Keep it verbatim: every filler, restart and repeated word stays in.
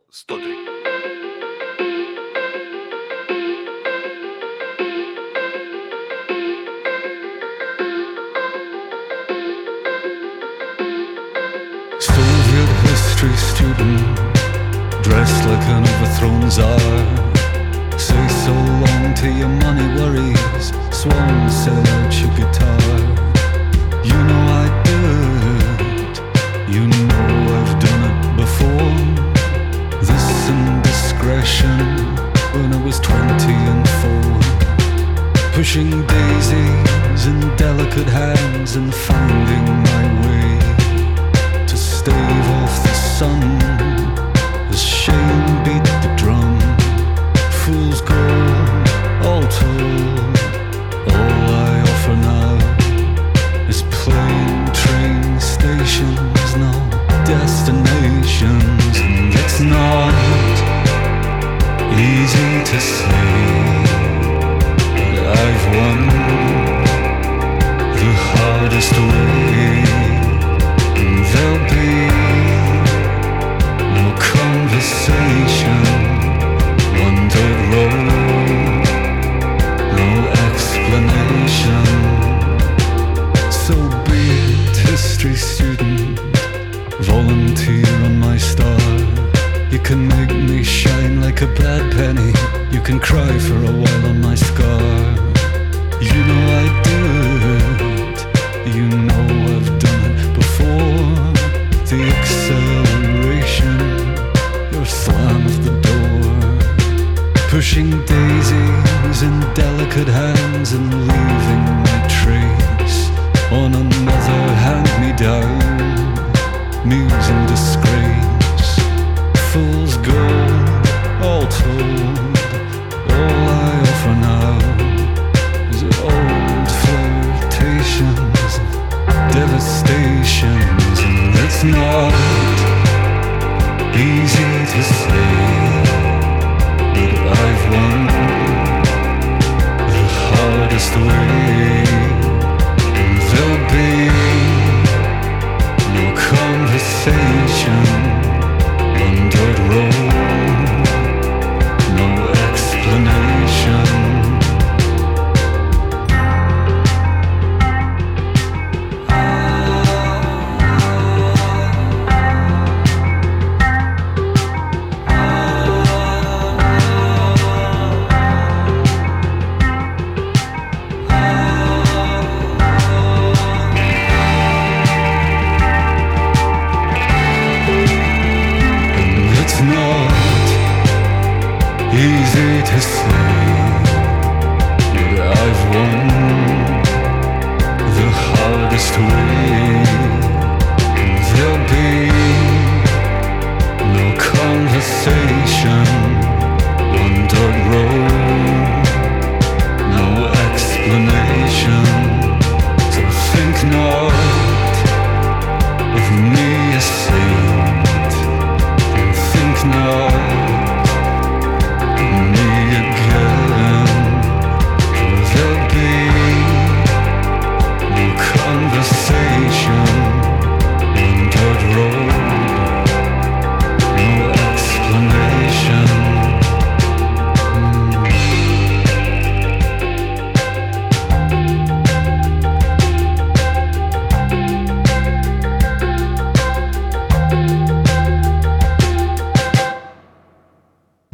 сто три. Soviet history student, dressed like an overthrown czar. Say so long to your money worries, swan sell out your guitar. You know I did, you know I've done it before. This indiscretion when I was twenty and four. Pushing daisies in delicate hands and finding my way to stave off the sun as shame beat the drum. Fool's gold, all told, all I offer now is plain train stations, no destinations. And it's not easy to say that I've won the hardest way. And there'll be no conversation, one dirt road, no explanation. So be it, history student, volunteer on my star. You can make me shine like a bad penny, you can cry for a while on my scar. You know I did, you know I've done it before. The acceleration, your slam of the door. Pushing daisies in delicate hands and leaving my trace on another hand-me-down. Muse in disgrace, fool's gold, all told. All I offer now is old flirtations, devastations. And it's not easy to say that I've won the hardest way. And there'll be no conversation on dirt road, no explanation. Easy to say